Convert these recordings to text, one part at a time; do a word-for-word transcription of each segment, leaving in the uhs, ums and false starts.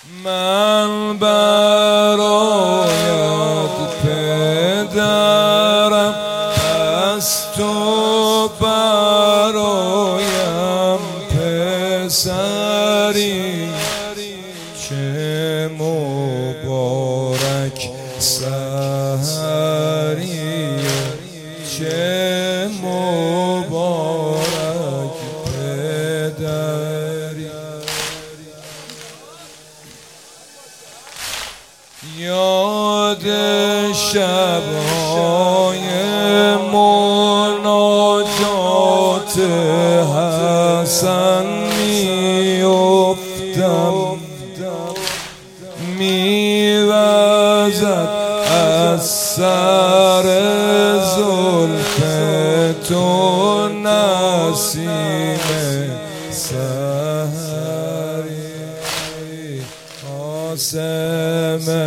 من برایت پدرم، پس تو برایم پسری. چه مبارک سحری، چه مبارک پدری. یاد شب‌های مناجات حسن می‌افتم، می‌وزد از سر زلف تو نسیم سحری. قاسم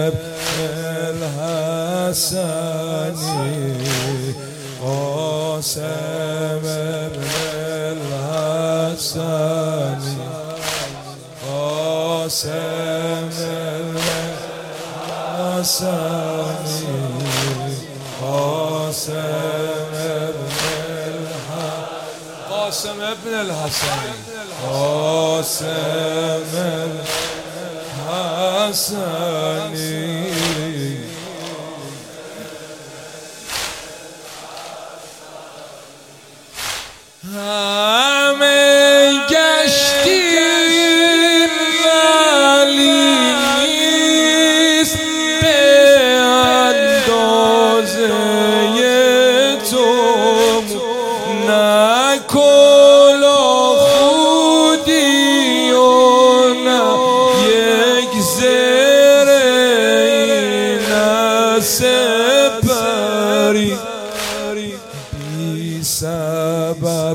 الحسنی، قاسم الحسنی، قاسم الحسنی، قاسم قاسم ابن الحسنی، قاسم الحسنی. همه گشتیم ولی نیست به اندازه تو، نه کلاه خودی و نه یک زره نه سپری. بی سبب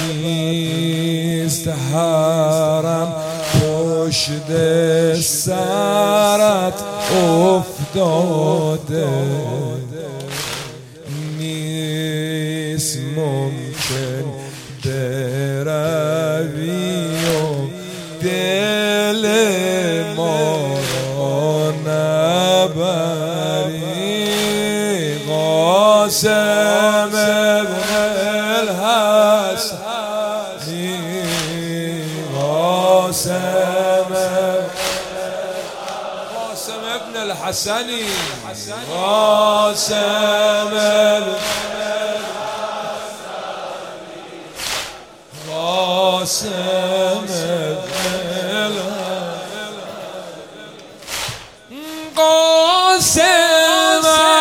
نیست حرم پشت سرت افتاده، نیست ممکن بروی و دل ما را نبری. قاسم الحسنی، قاسم قاسم ابن الحسنی، قاسم قاسم قاسم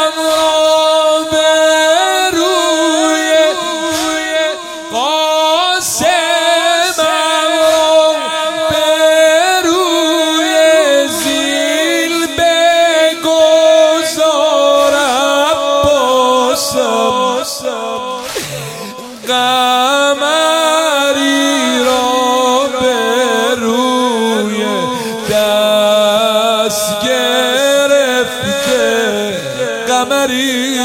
قمری را به روی دست گرفته، قمری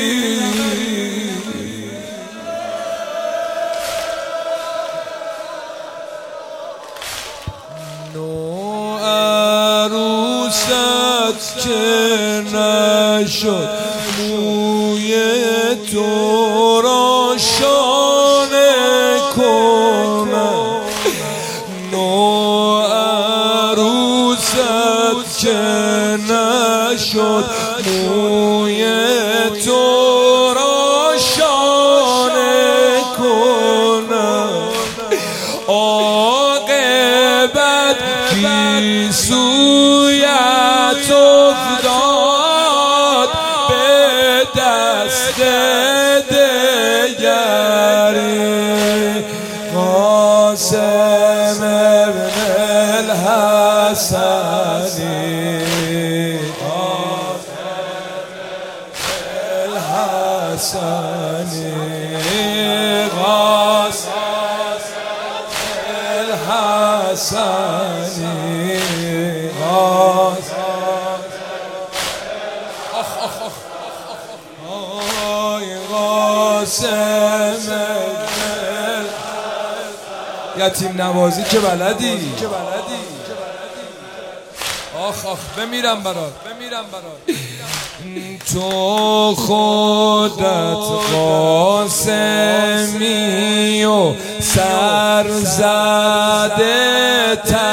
نو عروست که نشد موی تو را شانه کنم، نو عروست که نشد موی تو را شانه کنم. عاقبت گیسویت افتاد به دست دگری. قاسم ابن الحسنی، قاسم الحسنی، قاسم الحسنی، قاسم آخ آخ آخ آی قاسم یتیم نوازی که بلدی. آخ آخ بمیرم برات بمیرم برات. تو خودت قاسمی و سرزده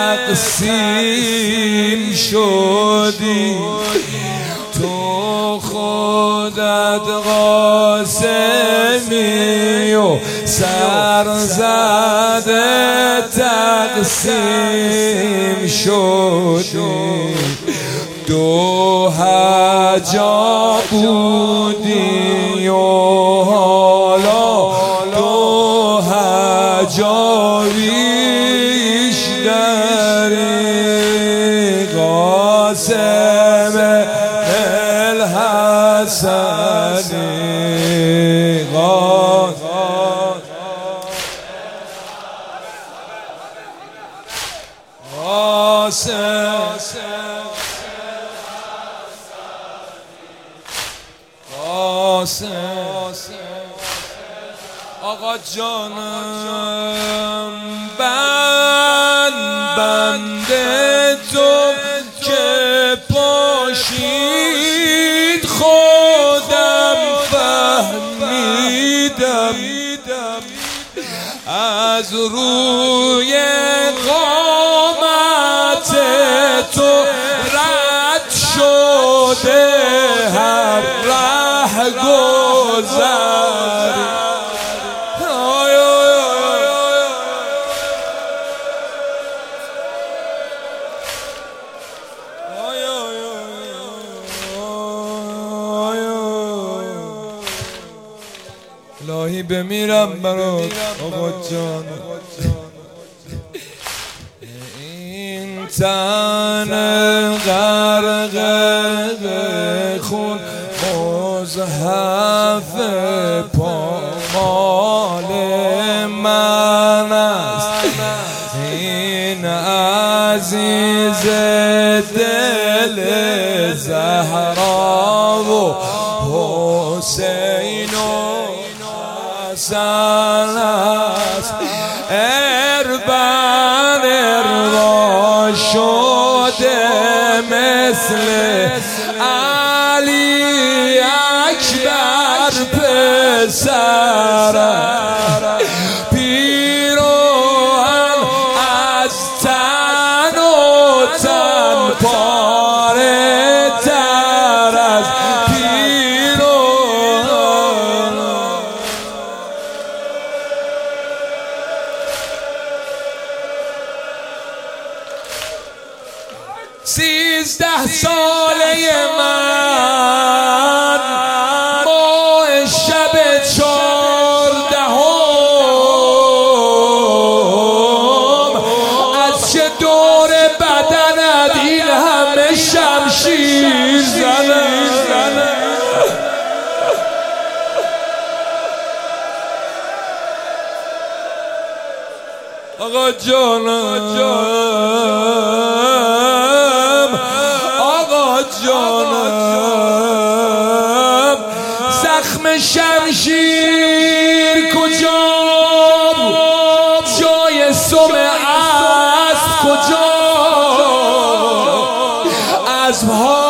تقسیم شدی. تو خودت قاسمی و سرزده تقسیم شدی. دو هجا بودی و حالا دو هجا بیشتری. قاسم الحسنی قاسم آقا جانم بند بنده تو که پاشید خودم فهمیدم از روی قامت تو رد شده هر ره گذر. الهی بمیرم برات آقا جان. این تن غرق خون مزحف پامال من است. این عزیز دل زهرا و حسین و حسن است. اربن اروا شده مثل علی اکبر پسر. پیروان از تن و تن پاره تر از پیروان. سیزده ساله من ماه شب چهاردهم از چه دور بدنت این همه شمشیر زنه. آقا جانم آقا جانم زخم شمشیر کجا؟ جای سم اسب کجا؟ از